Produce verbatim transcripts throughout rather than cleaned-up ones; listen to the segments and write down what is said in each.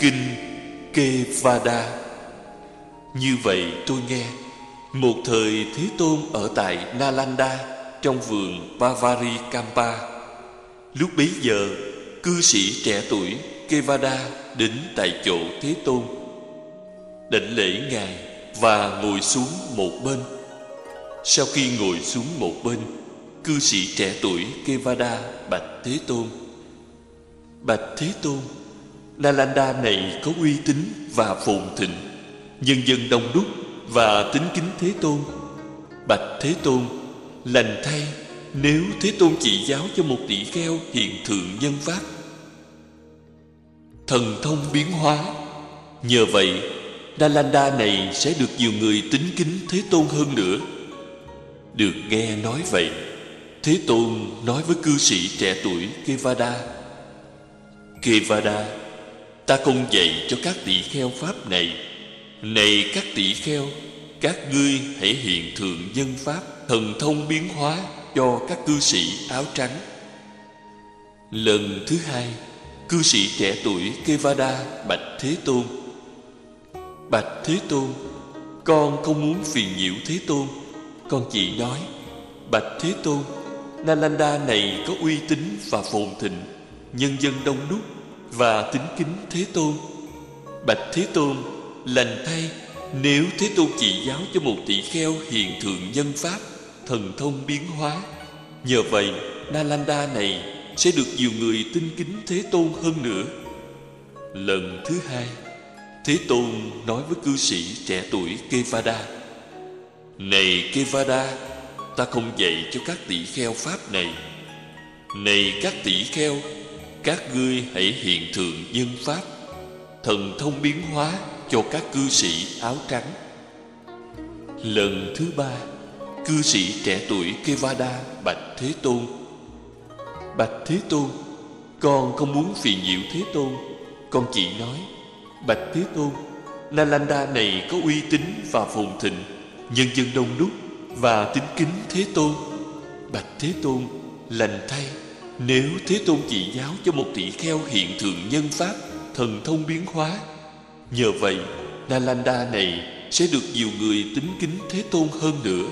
Kinh Kevada. Như vậy tôi nghe, một thời Thế Tôn ở tại Nalanda, trong vườn Pavarikampa. Lúc bấy giờ, cư sĩ trẻ tuổi Kevada đến tại chỗ Thế Tôn, đảnh lễ Ngài và ngồi xuống một bên. Sau khi ngồi xuống một bên, cư sĩ trẻ tuổi Kevada bạch Thế Tôn: Bạch Thế Tôn, Nalanda này có uy tín và phồn thịnh, nhân dân đông đúc và kính kính Thế Tôn. Bạch Thế Tôn, lành thay nếu Thế Tôn chỉ giáo cho một tỷ kheo hiện thượng nhân pháp, thần thông biến hóa. Nhờ vậy, Nalanda này sẽ được nhiều người tín kính Thế Tôn hơn nữa. Được nghe nói vậy, Thế Tôn nói với cư sĩ trẻ tuổi Kevada: Kevada, ta không dạy cho các tỷ kheo pháp này. Này các tỷ kheo, các ngươi hãy hiện thượng nhân pháp, thần thông biến hóa cho các cư sĩ áo trắng. Lần thứ hai, cư sĩ trẻ tuổi Kevada bạch Thế Tôn: Bạch Thế Tôn, con không muốn phiền nhiễu Thế Tôn, con chỉ nói: Bạch Thế Tôn, Nalanda này có uy tín và phồn thịnh, nhân dân đông đúc và tín kính Thế Tôn. Bạch Thế Tôn, lành thay nếu Thế Tôn chỉ giáo cho một tỷ kheo hiện thượng nhân pháp, thần thông biến hóa. Nhờ vậy, Nalanda này sẽ được nhiều người tin kính Thế Tôn hơn nữa. Lần thứ hai, Thế Tôn nói với cư sĩ trẻ tuổi Kevada: Này Kevada, ta không dạy cho các tỷ kheo pháp này. Này các tỷ kheo, các ngươi hãy hiện thượng nhân pháp, thần thông biến hóa cho các cư sĩ áo trắng. Lần thứ ba, cư sĩ trẻ tuổi Kevada bạch Thế Tôn: Bạch Thế Tôn, con không muốn phiền nhiễu Thế Tôn, con chỉ nói: Bạch Thế Tôn, Nalanda này có uy tín và phồn thịnh, nhân dân đông đúc và tín kính Thế Tôn. Bạch Thế Tôn, lành thay nếu Thế Tôn chỉ giáo cho một tỷ kheo hiện thượng nhân pháp, thần thông biến hóa. Nhờ vậy, Nalanda này sẽ được nhiều người tín kính Thế Tôn hơn nữa.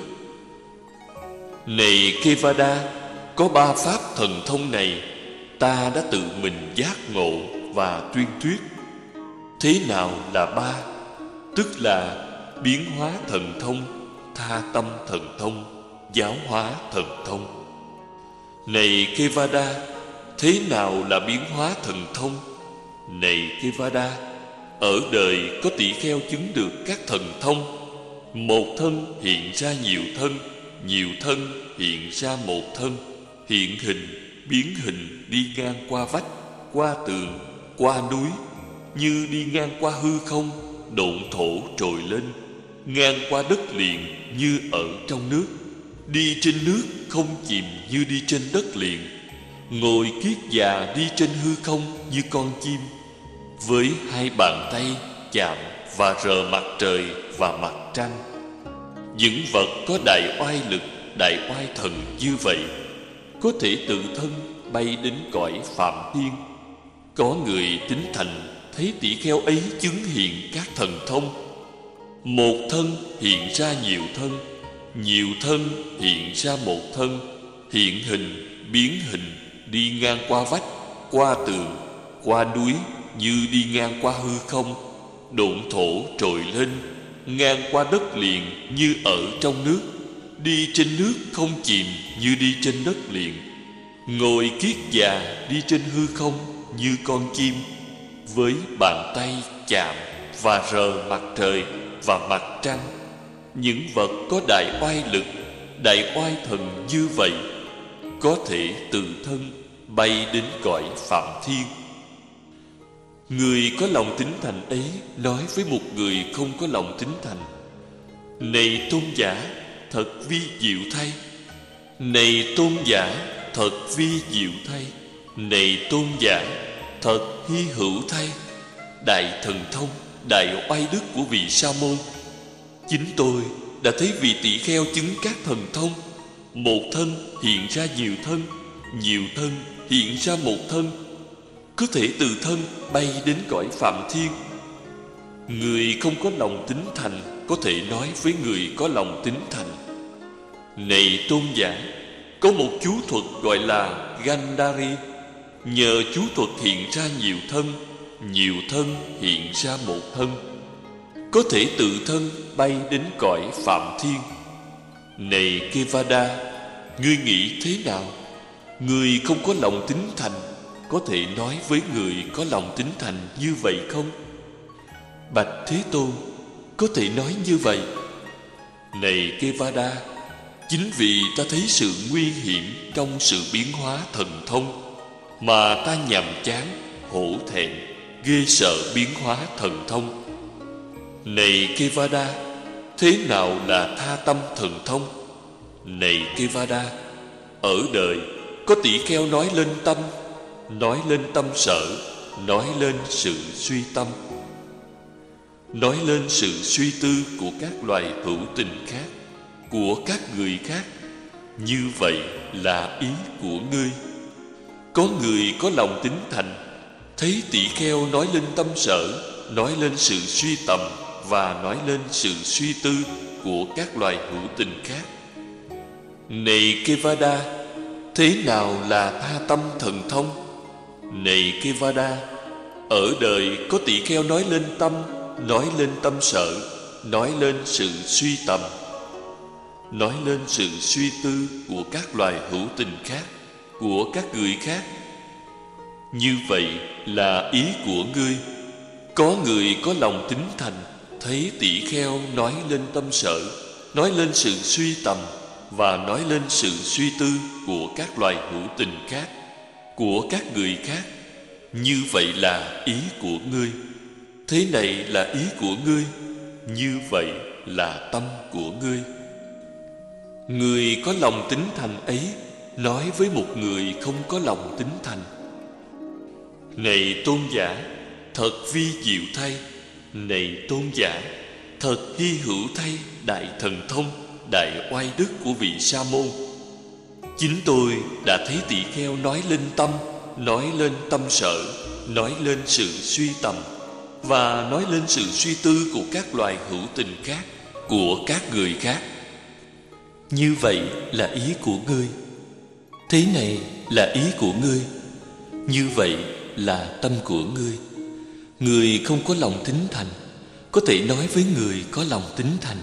Này Kevada, có ba pháp thần thông này ta đã tự mình giác ngộ và tuyên thuyết. Thế nào là ba? Tức là biến hóa thần thông, tha tâm thần thông, giáo hóa thần thông. Này Kevada, thế nào là biến hóa thần thông? Này Kevada, ở đời có tỷ kheo chứng được các thần thông. Một thân hiện ra nhiều thân, nhiều thân hiện ra một thân, hiện hình, biến hình đi ngang qua vách, qua tường, qua núi, như đi ngang qua hư không, độn thổ trồi lên, ngang qua đất liền như ở trong nước, đi trên nước không chìm như đi trên đất liền, ngồi kiết già đi trên hư không như con chim, với hai bàn tay chạm và rờ mặt trời và mặt trăng. Những vật có đại oai lực, đại oai thần như vậy có thể tự thân bay đến cõi phạm thiên. Có người tín thành thấy tỷ kheo ấy chứng hiện các thần thông. Một thân hiện ra nhiều thân, nhiều thân hiện ra một thân, hiện hình, biến hình đi ngang qua vách, qua tường, qua núi như đi ngang qua hư không, độn thổ trồi lên, ngang qua đất liền như ở trong nước, đi trên nước không chìm như đi trên đất liền, ngồi kiết già đi trên hư không như con chim, với bàn tay chạm và rờ mặt trời và mặt trăng. Những vật có đại oai lực, đại oai thần như vậy có thể tự thân bay đến cõi phạm thiên. Người có lòng tín thành ấy nói với một người không có lòng tín thành: Này tôn giả, thật vi diệu thay. Này tôn giả, thật vi diệu thay. Này tôn giả, thật hy hữu thay. Đại thần thông, đại oai đức của vị Sa môn, chính tôi đã thấy vị tỷ kheo chứng các thần thông. Một thân hiện ra nhiều thân, nhiều thân hiện ra một thân. có thể từ thân bay đến cõi Phạm Thiên. Người không có lòng tín thành có thể nói với người có lòng tín thành: Này tôn giả, có một chú thuật gọi là Gandhari. Nhờ chú thuật hiện ra nhiều thân, nhiều thân hiện ra một thân, có thể tự thân bay đến cõi Phạm Thiên. Này Kevada, ngươi nghĩ thế nào? Người không có lòng tín thành có thể nói với người có lòng tín thành như vậy không? Bạch Thế Tôn, có thể nói như vậy. Này Kevada, chính vì ta thấy sự nguy hiểm trong sự biến hóa thần thông mà ta nhàm chán, hổ thẹn, ghê sợ biến hóa thần thông. Này Kevada, thế nào là tha tâm thần thông? Này Kevada, ở đời có tỷ kheo nói lên tâm, nói lên tâm sở, nói lên sự suy tâm, nói lên sự suy tư của các loài hữu tình khác, của các người khác. Như vậy là ý của ngươi. Có người có lòng tín thành, thấy tỷ kheo nói lên tâm sở, nói lên sự suy tầm và nói lên sự suy tư của các loài hữu tình khác. Này Kevada, thế nào là tha tâm thần thông? Này Kevada, ở đời có tỷ kheo nói lên tâm, nói lên tâm sở, nói lên sự suy tầm, nói lên sự suy tư của các loài hữu tình khác, của các người khác. Như vậy là ý của ngươi. Có người có lòng tín thành, thấy tỷ kheo nói lên tâm sở, nói lên sự suy tầm và nói lên sự suy tư của các loài hữu tình khác, của các người khác. Như vậy là ý của ngươi. Thế này là ý của ngươi. Như vậy là tâm của ngươi. Người có lòng tín thành ấy nói với một người không có lòng tín thành: Này tôn giả, thật vi diệu thay. Này tôn giả, thật hy hữu thay đại thần thông, đại oai đức của vị Sa môn. Chính tôi đã thấy tỷ kheo nói lên tâm, nói lên tâm sở, nói lên sự suy tầm và nói lên sự suy tư của các loài hữu tình khác, của các người khác. Như vậy là ý của ngươi. Thế này là ý của ngươi. Như vậy là tâm của ngươi. Người không có lòng tín thành có thể nói với người có lòng tín thành: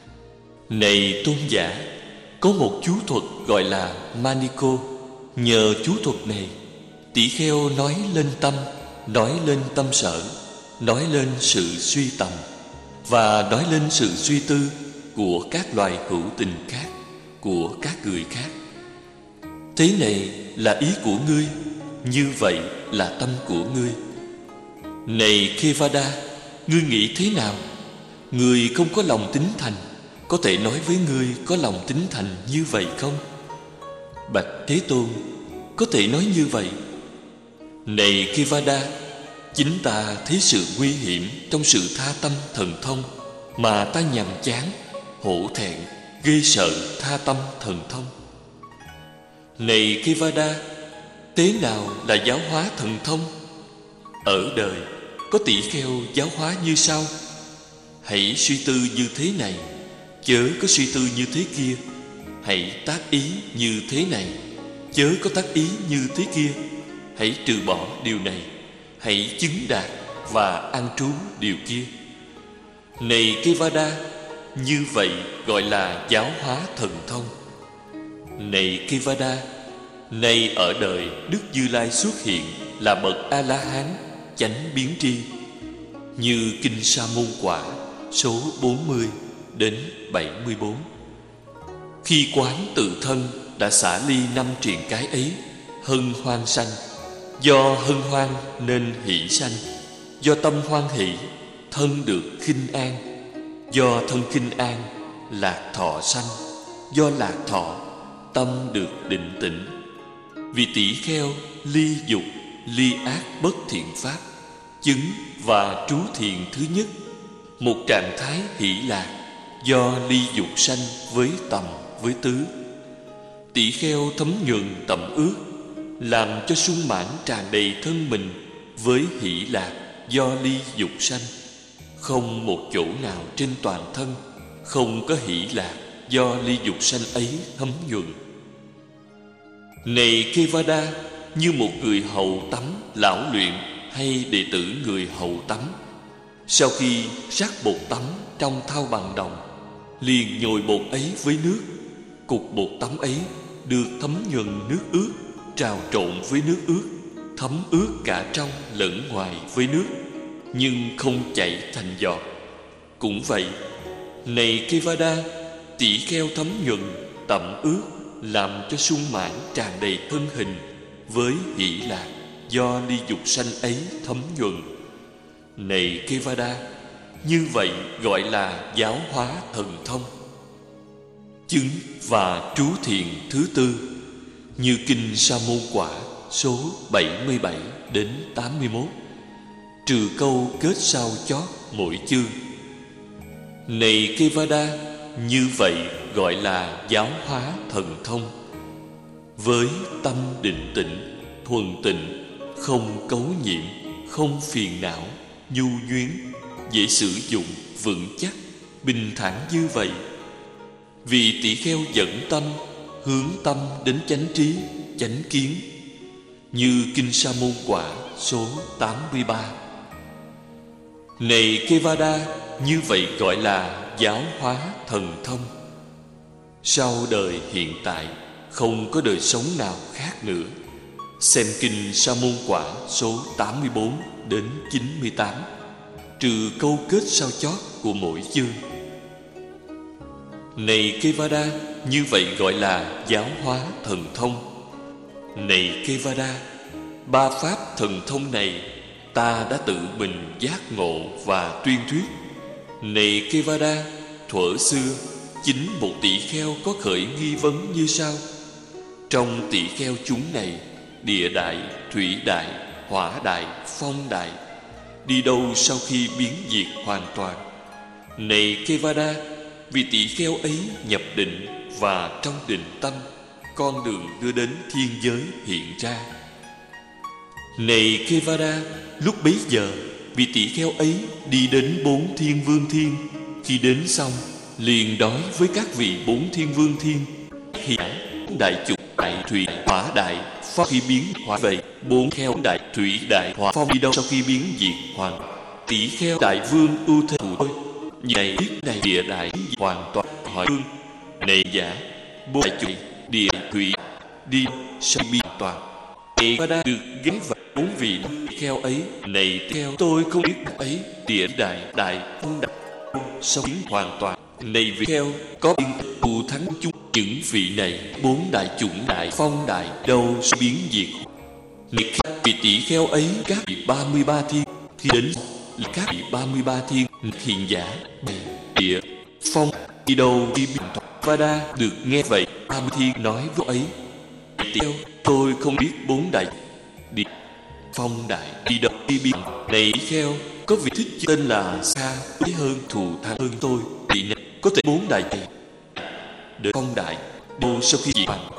Này tôn giả, có một chú thuật gọi là Maniko. Nhờ chú thuật này, tỷ kheo nói lên tâm, nói lên tâm sở, nói lên sự suy tầm và nói lên sự suy tư của các loài hữu tình khác, của các người khác. Thế này là ý của ngươi. Như vậy là tâm của ngươi. Này Kevada, ngươi nghĩ thế nào? Người không có lòng tín thành có thể nói với ngươi có lòng tín thành như vậy không? Bạch Thế Tôn, có thể nói như vậy. Này Kevada, chính ta thấy sự nguy hiểm trong sự tha tâm thần thông mà ta nhàm chán, hổ thẹn, ghê sợ tha tâm thần thông. Này Kevada, thế nào là giáo hóa thần thông? Ở đời có tỷ kheo giáo hóa như sau: Hãy suy tư như thế này, chớ có suy tư như thế kia. Hãy tác ý như thế này, chớ có tác ý như thế kia. Hãy trừ bỏ điều này, hãy chứng đạt và an trú điều kia. Này Kevada, như vậy gọi là giáo hóa thần thông. Này Kevada, nay ở đời Đức Như Lai xuất hiện là bậc A-la-hán chánh biến tri, như Kinh Sa Môn Quả số bốn mươi đến bảy mươi bốn. Khi quán tự thân đã xả ly năm triền cái ấy, hân hoan sanh. Do hân hoan nên hỷ sanh. Do tâm hoan hỷ, thân được khinh an. Do thân khinh an, lạc thọ sanh. Do lạc thọ, tâm được định tĩnh. Vì tỷ kheo ly dục, ly ác bất thiện pháp, chứng và trú thiền thứ nhất, một trạng thái hỷ lạc do ly dục sanh với tầm với tứ. Tỷ kheo thấm nhuần tầm ước, làm cho sung mãn tràn đầy thân mình với hỷ lạc do ly dục sanh. Không một chỗ nào trên toàn thân không có hỷ lạc do ly dục sanh ấy thấm nhuận. Này Kevada, như một người hầu tắm lão luyện hay đệ tử người hầu tắm, sau khi rắc bột tắm trong thau bằng đồng, liền nhồi bột ấy với nước. Cục bột tắm ấy được thấm nhuần nước ướt, trào trộn với nước ướt, thấm ướt cả trong lẫn ngoài với nước, nhưng không chảy thành giọt. Cũng vậy, này Kevada, tỷ kheo thấm nhuần, tẩm ướt, làm cho sung mãn tràn đầy thân hình với hỷ lạc do ly dục sanh ấy thấm nhuần. Này Kevada, như vậy gọi là giáo hóa thần thông. Chứng và trú thiền thứ tư, như kinh Sa môn quả số bảy mươi bảy đến tám mươi mốt, trừ câu kết sau chót mỗi chương. Này Kevada, như vậy gọi là giáo hóa thần thông. Với tâm định tĩnh, thuần tịnh, không cấu nhiễm, không phiền não, nhu nhuyến, dễ sử dụng, vững chắc, bình thản như vậy, vì tỷ kheo dẫn tâm, hướng tâm đến chánh trí, chánh kiến, như kinh Sa môn quả số tám mươi ba. Này Kevada, như vậy gọi là giáo hóa thần thông. Sau đời hiện tại không có đời sống nào khác nữa. Xem kinh Sa môn quả số tám mươi bốn đến chín mươi tám, trừ câu kết sau chót của mỗi chương. Này Kevada, như vậy gọi là giáo hóa thần thông. Này Kevada, ba pháp thần thông này ta đã tự mình giác ngộ và tuyên thuyết. Này Kevada, thuở xưa chính một tỷ kheo có khởi nghi vấn như sau: trong tỷ kheo chúng này, địa đại, thủy đại, hỏa đại, phong đại, đi đâu sau khi biến diệt hoàn toàn? Này Kevada, vì tỷ kheo ấy nhập định, và trong định tâm, con đường đưa đến thiên giới hiện ra. Này Kevada, lúc bấy giờ, vì tỷ kheo ấy đi đến bốn thiên vương thiên. Khi đến xong, liền đói với các vị bốn thiên vương thiên. Khi đại chủ, đại thủy, hỏa đại, phong khi biến hóa vậy, bốn kheo đại thủy đại hỏa phong đi đâu sau khi biến diệt hoàn? Tỷ kheo đại vương ưu thế thủ tôi, này biết này địa đại hoàn toàn hỏi vương. Này giả, bốn đại chủ, địa thủy đi sau biến toàn. Này đã được ghé vào bốn vị kheo ấy. Này theo tôi không biết ấy, địa đại đại phong đại sau biến hoàn toàn. Này vị kheo có biên thù thắng chúng những vị này, bốn đại chủng đại phong đại đâu sẽ biến diệt. Này vị tỷ kheo ấy, các vị ba mươi ba thiên khi đến là các vị ba mươi ba thiên hiền giả địa phong đi đâu đi biến toàn. Vada được nghe vậy, ba mươi thiên nói với ấy: tỷ kheo, tôi không biết bốn đại địa phong đại đi đâu đi biến. Này tỷ kheo, có vị thích tên là xa ý hơn thù thắng hơn tôi, vị này có thể bốn đại đế phong đại đâu sau khi diệt hoàn.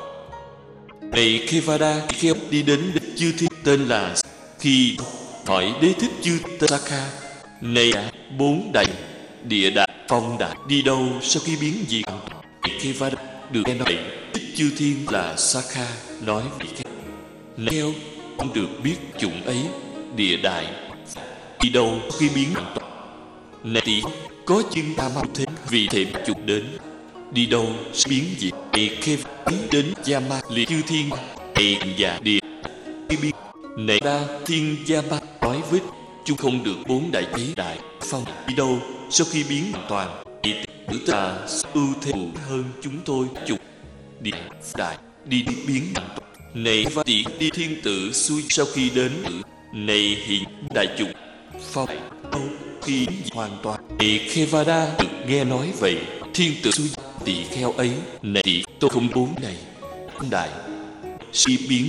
Này Kevada, kheo đi đến chư thiên tên là khi hỏi đế thích chư tên Sakha. Này bốn đại địa đại phong đại đi đâu sau khi biến diệt? Kevada được nghe nói thích chư thiên là Sakha nói với kheo: này kheo, không được biết chủng ấy địa đại đi đâu khi biến toàn. Này tỷ có chân ta mau thế vì thể chụp đến đi đâu biến diệt. Này Kevada đến Yama liệt chư thiên này giả địa khi biến. Này ta thiên Yama nói với chúng không được bốn đại ấy đại phong đi đâu sau khi biến toàn. Tử ta ưu thế hơn chúng tôi chục địa đại đi đi biến toàn. Này và tỷ đi thiên tử xuôi sau khi đến tử. Này hiện đại chủng phong đâu khi hoàn toàn. Này Kevada được nghe nói vậy, thiên tử xuôi tỷ kheo ấy: này tỷ tôi không bốn này đại si biến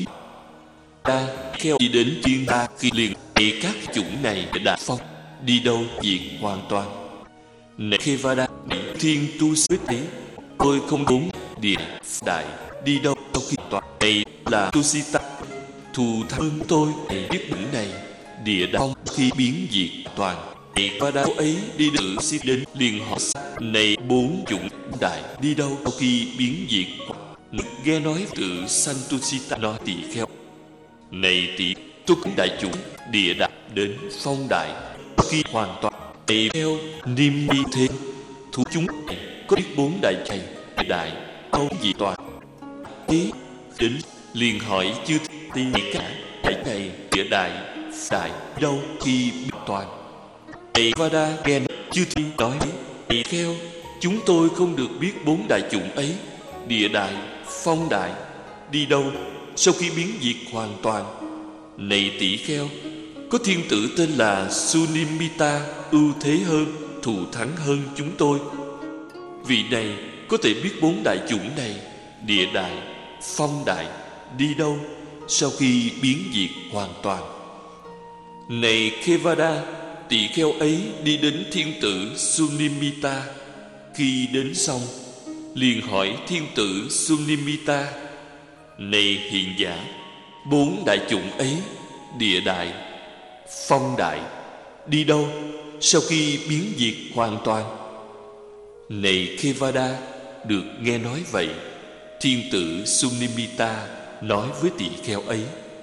ta kheo đi đến thiên ta khi liền. Này các chủng này đã phong đi đâu diệt hoàn toàn. Này Kevada thiên tu quyết ấy, tôi không bốn địa đại đi đâu sau khi toàn. Này là tu si ta thù thắng hơn tôi. Này biết bửng này địa đạo khi biến diệt toàn. Này Kevada ấy đi tự xin đến liền hỏi: này bốn chủng đại đi đâu sau khi biến diệt? Nghe nói tự Santusita nói tỳ kheo: này tỳ, tôi cũng đại chủng địa đạo đến phong đại khi hoàn toàn. Này theo niêm đi thế thu chúng này có biết bốn đại chạy đại không gì toàn ý đến liền hỏi chư tỳ cả đại này địa đại đại đâu khi biết toàn. Này Vada nghe chư tỳ nói: này theo chúng tôi không được biết bốn đại chủng ấy địa đại phong đại đi đâu sau khi biến diệt hoàn toàn. Này tỷ kheo, có thiên tử tên là Sunimita ưu thế hơn, thù thắng hơn chúng tôi. Vị này có thể biết bốn đại chủng này địa đại phong đại đi đâu sau khi biến diệt hoàn toàn. Này Kevada, tỷ kheo ấy đi đến thiên tử Sunimita. Khi đến xong liền hỏi thiên tử Sunimita: này hiền giả, bốn đại chủng ấy địa đại phong đại đi đâu sau khi biến diệt hoàn toàn? Này Kevada, được nghe nói vậy, thiên tử Sunimita nói với tỷ kheo ấy: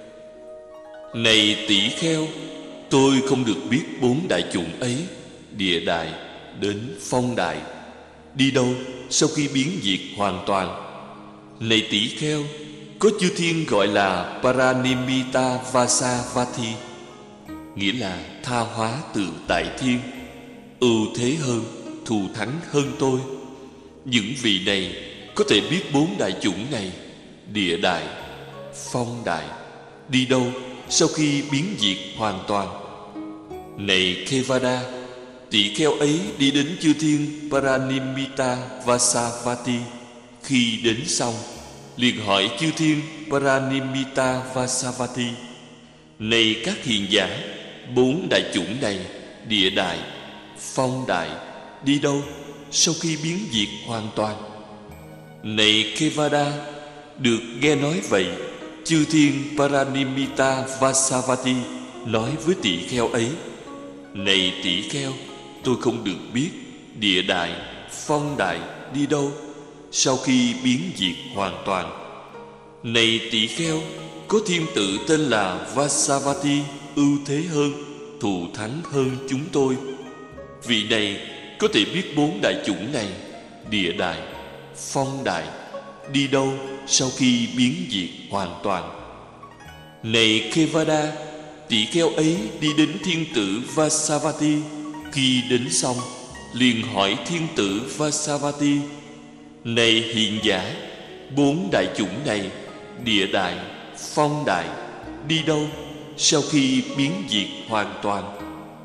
này tỷ kheo, tôi không được biết bốn đại chủng ấy địa đại đến phong đại đi đâu sau khi biến diệt hoàn toàn. Này tỷ kheo, có chư thiên gọi là Paranimita Vasavati, nghĩa là tha hóa từ tại thiên, ưu thế hơn, thù thắng hơn tôi. Những vị này có thể biết bốn đại chủng này địa đại phong đại đi đâu sau khi biến diệt hoàn toàn. Này Kevada, tỷ kheo ấy đi đến chư thiên Paranimita Vasavati. Khi đến xong liền hỏi chư thiên Paranimita Vasavati: này các hiền giả, bốn đại chủng này địa đại phong đại đi đâu sau khi biến diệt hoàn toàn? Này Kevada, được nghe nói vậy, chư thiên Paranimita Vasavati nói với tỷ kheo ấy: này tỷ kheo, tôi không được biết địa đại phong đại đi đâu sau khi biến diệt hoàn toàn. Này tỷ kheo, có thiên tử tên là Vasavati ưu thế hơn, thù thắng hơn chúng tôi. Vị này có thể biết bốn đại chủng này địa đại phong đại đi đâu sau khi biến diệt hoàn toàn. Này Kevada, tỷ kheo ấy đi đến thiên tử Vasavati. Khi đến xong liền hỏi thiên tử Vasavati: này hiền giả, bốn đại chủng này địa đại phong đại đi đâu sau khi biến diệt hoàn toàn?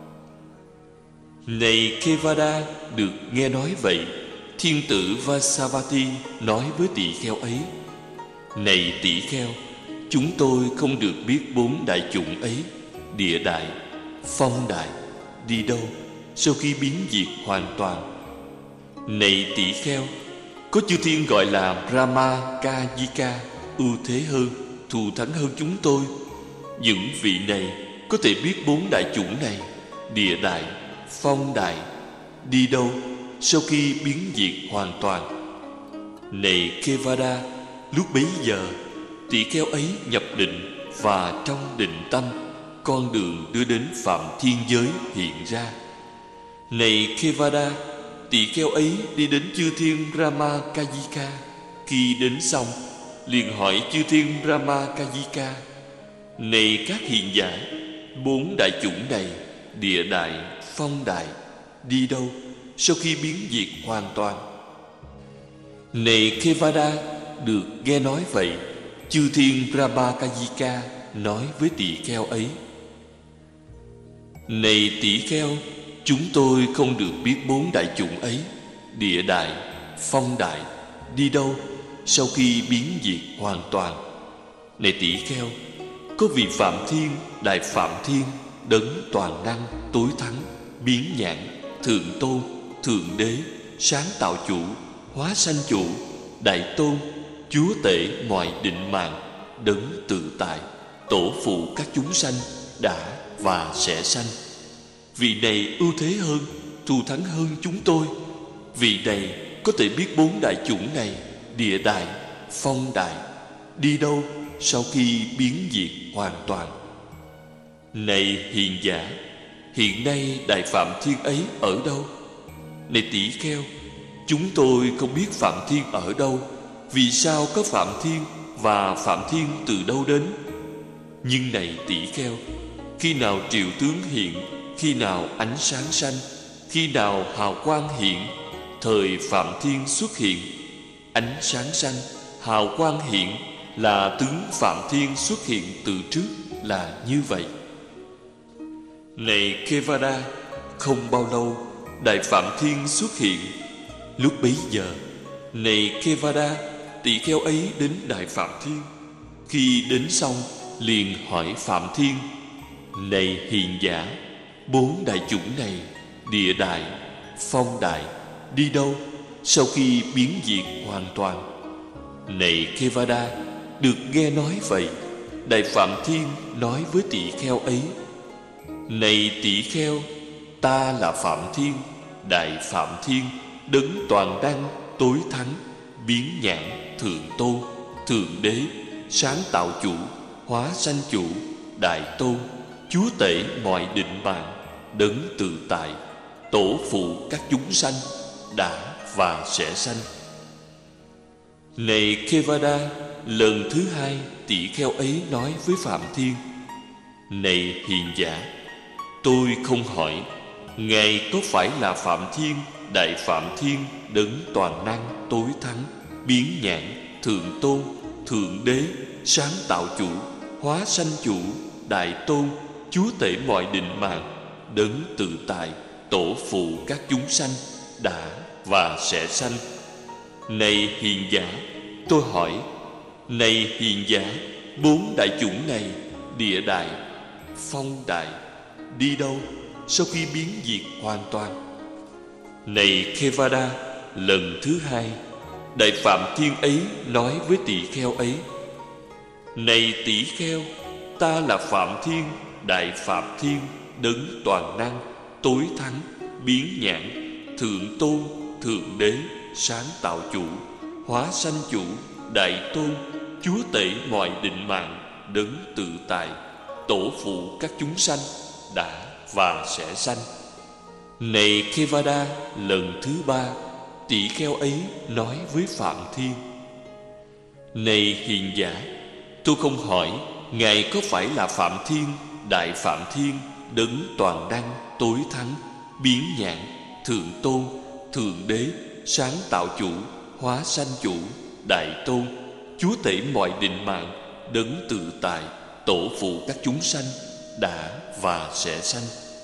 Này Kevada, được nghe nói vậy, thiên tử Vasavati nói với tỷ kheo ấy: này tỷ kheo, chúng tôi không được biết bốn đại chủng ấy địa đại phong đại đi đâu sau khi biến diệt hoàn toàn. Này tỷ kheo, có chư thiên gọi là Brahma Kajika ưu thế hơn, thù thắng hơn chúng tôi. Những vị này có thể biết bốn đại chủng này địa đại phong đại đi đâu sau khi biến diệt hoàn toàn. Này Kevada, lúc bấy giờ tỷ kheo ấy nhập định, và trong định tâm con đường đưa đến phạm thiên giới hiện ra. Này Kevada, tỷ kheo ấy đi đến chư thiên Brahma Kajika. Khi đến xong liền hỏi chư thiên Brahma Kajika: này các hiền giả, bốn đại chủng này địa đại phong đại đi đâu sau khi biến diệt hoàn toàn? Này Kevada, được nghe nói vậy, chư thiên Brahma Kajika nói với tỷ kheo ấy: này tỷ kheo, chúng tôi không được biết bốn đại chủng ấy địa đại phong đại đi đâu sau khi biến diệt hoàn toàn. Này tỷ kheo, có vị Phạm Thiên, Đại Phạm Thiên, đấng toàn năng, tối thắng, biến nhãn, thượng tôn, thượng đế, sáng tạo chủ, hóa sanh chủ, đại tôn, chúa tể mọi định mạng, đấng tự tại, tổ phụ các chúng sanh, đã và sẽ sanh. Vị này ưu thế hơn, thù thắng hơn chúng tôi. Vị này có thể biết bốn đại chủng này, địa đại, phong đại, đi đâu sau khi biến diệt hoàn toàn. Này hiền giả, hiện nay Đại Phạm Thiên ấy ở đâu? Này tỷ kheo, chúng tôi không biết Phạm Thiên ở đâu. Vì sao có Phạm Thiên, và Phạm Thiên từ đâu đến? Nhưng này tỷ kheo, khi nào triệu tướng hiện, khi nào ánh sáng sanh, khi nào hào quang hiện, thời Phạm Thiên xuất hiện. Ánh sáng sanh, hào quang hiện là tướng Phạm Thiên xuất hiện từ trước là như vậy. Này Kevada, không bao lâu Đại Phạm Thiên xuất hiện. Lúc bấy giờ, này Kevada, tỷ kheo ấy đến Đại Phạm Thiên. Khi đến xong, liền hỏi Phạm Thiên: Này hiền giả, bốn đại chủng này, địa đại, phong đại, đi đâu sau khi biến diệt hoàn toàn? Này Kevada, được nghe nói vậy, Đại Phạm Thiên nói với tỷ kheo ấy: Này tỷ kheo, ta là Phạm Thiên, Đại Phạm Thiên, đấng toàn năng, tối thắng, biến nhãn, thượng tôn, thượng đế, sáng tạo chủ, hóa sanh chủ, đại tôn, chúa tể mọi định mạng, đấng tự tại, tổ phụ các chúng sanh, đã và sẽ sanh. Này Kevada, lần thứ hai tỷ kheo ấy nói với Phạm Thiên: Này hiền giả, tôi không hỏi Ngài có phải là Phạm Thiên, Đại Phạm Thiên, đấng toàn năng, tối thắng, biến nhãn, thượng tôn, thượng đế, sáng tạo chủ, hóa sanh chủ, đại tôn, chúa tể mọi định mạng, đấng tự tại, tổ phụ các chúng sanh, đã và sẽ sanh. Này hiền giả, tôi hỏi: Này hiền giả, bốn đại chủng này, địa đại, phong đại, đi đâu sau khi biến diệt hoàn toàn? Này Kevada, lần thứ hai Đại Phạm Thiên ấy nói với tỷ kheo ấy: Này tỷ kheo, ta là Phạm Thiên, Đại Phạm Thiên, đấng toàn năng, tối thắng, biến nhãn, thượng tôn, thượng đế, sáng tạo chủ, hóa sanh chủ, đại tôn, chúa tể mọi định mạng, đấng tự tại, tổ phụ các chúng sanh, đã và sẽ sanh. Này Kevada, lần thứ ba tỷ kheo ấy nói với Phạm Thiên: Này hiền giả, tôi không hỏi Ngài có phải là Phạm Thiên, Đại Phạm Thiên, đấng toàn năng, tối thắng, biến nhãn, thượng tôn, thượng đế, sáng tạo chủ, hóa sanh chủ, đại tôn, chúa tể mọi định mạng, đấng tự tại, tổ phụ các chúng sanh, đã và sẽ sanh.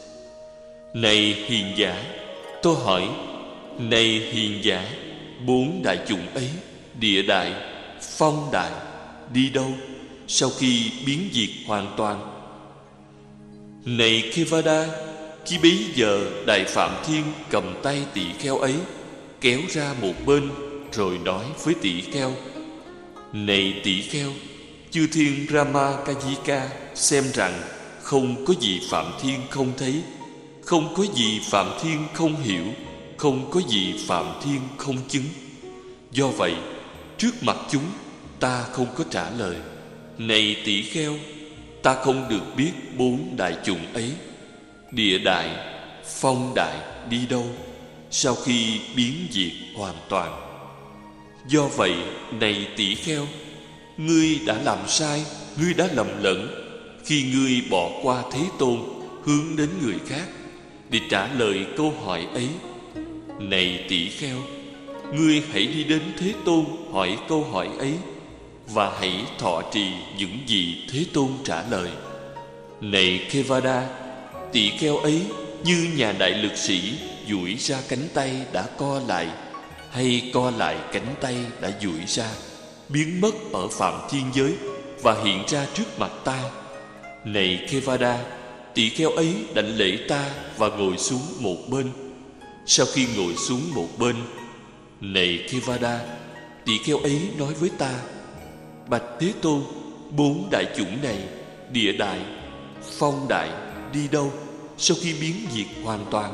Này hiền giả, tôi hỏi: Này hiền giả, bốn đại chủng ấy, địa đại, phong đại, đi đâu sau khi biến diệt hoàn toàn? Này Kevada, khi bấy giờ Đại Phạm Thiên cầm tay tỷ kheo ấy, kéo ra một bên, rồi nói với tỷ kheo: Này tỷ kheo, chư thiên Rama Kajika xem rằng không có gì Phạm Thiên không thấy, không có gì Phạm Thiên không hiểu, không có gì Phạm Thiên không chứng. Do vậy, trước mặt chúng, ta không có trả lời. Này tỷ kheo, ta không được biết bốn đại chủng ấy, địa đại, phong đại, đi đâu sau khi biến diệt hoàn toàn. Do vậy, này tỷ kheo, ngươi đã làm sai, ngươi đã lầm lẫn khi ngươi bỏ qua Thế Tôn, hướng đến người khác để trả lời câu hỏi ấy. Này tỷ kheo, ngươi hãy đi đến Thế Tôn hỏi câu hỏi ấy, và hãy thọ trì những gì Thế Tôn trả lời. Này Kevada, tỷ kheo ấy như nhà đại lực sĩ duỗi ra cánh tay đã co lại, hay co lại cánh tay đã duỗi ra, biến mất ở phạm thiên giới và hiện ra trước mặt ta. Này Kevada, tỷ kheo ấy đảnh lễ ta và ngồi xuống một bên. Sau khi ngồi xuống một bên, này Kevada, tỷ kheo ấy nói với ta: Bạch Thế Tôn, bốn đại chủng này, địa đại, phong đại, đi đâu sau khi biến diệt hoàn toàn?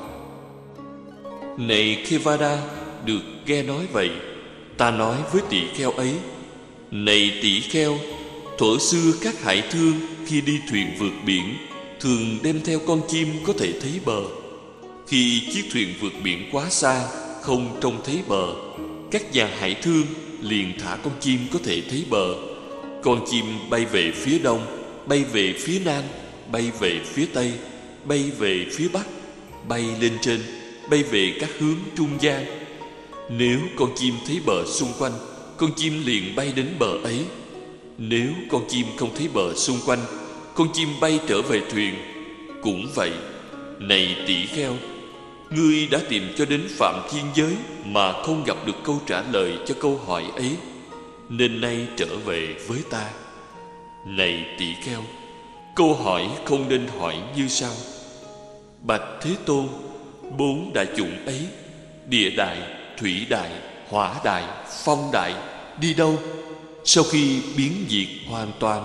Này Kevada, được nghe nói vậy, ta nói với tỳ kheo ấy: Này tỳ kheo, thuở xưa các hải thương khi đi thuyền vượt biển thường đem theo con chim có thể thấy bờ. Khi chiếc thuyền vượt biển quá xa, không trông thấy bờ, các nhà hải thương liền thả con chim có thể thấy bờ. Con chim bay về phía đông, bay về phía nam, bay về phía tây, bay về phía bắc, bay lên trên, bay về các hướng trung gian. Nếu con chim thấy bờ xung quanh, con chim liền bay đến bờ ấy. Nếu con chim không thấy bờ xung quanh, con chim bay trở về thuyền. Cũng vậy, này tỷ kheo, ngươi đã tìm cho đến phạm thiên giới mà không gặp được câu trả lời cho câu hỏi ấy, nên nay trở về với ta. Này tỷ kheo, câu hỏi không nên hỏi như sau: Bạch Thế Tôn, bốn đại chủng ấy, địa đại, thủy đại, hỏa đại, phong đại, đi đâu sau khi biến diệt hoàn toàn?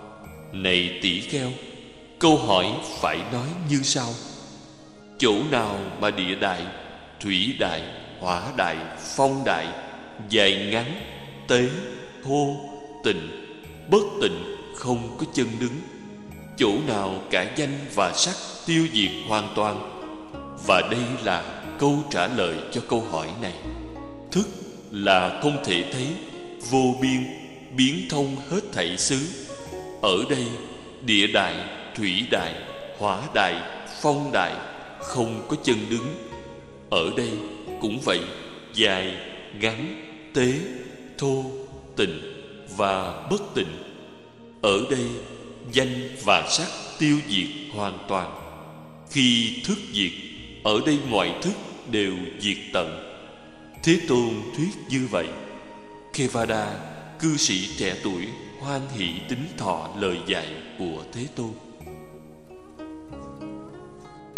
Này tỷ kheo, câu hỏi phải nói như sau: Chỗ nào mà địa đại, thủy đại, hỏa đại, phong đại, dài ngắn, tế, thô, tịnh, bất tịnh, không có chân đứng? Chỗ nào cả danh và sắc tiêu diệt hoàn toàn? Và đây là câu trả lời cho câu hỏi này. Thức là không thể thấy, vô biên, biến thông hết thảy xứ. Ở đây địa đại, thủy đại, hỏa đại, phong đại, không có chân đứng. Ở đây cũng vậy, dài, ngắn, tế, thô, tịnh và bất tịnh. Ở đây danh và sắc tiêu diệt hoàn toàn. Khi thức diệt, ở đây mọi thức đều diệt tận. Thế Tôn thuyết như vậy. Kevada, cư sĩ trẻ tuổi, hoan hỷ tín thọ lời dạy của Thế Tôn.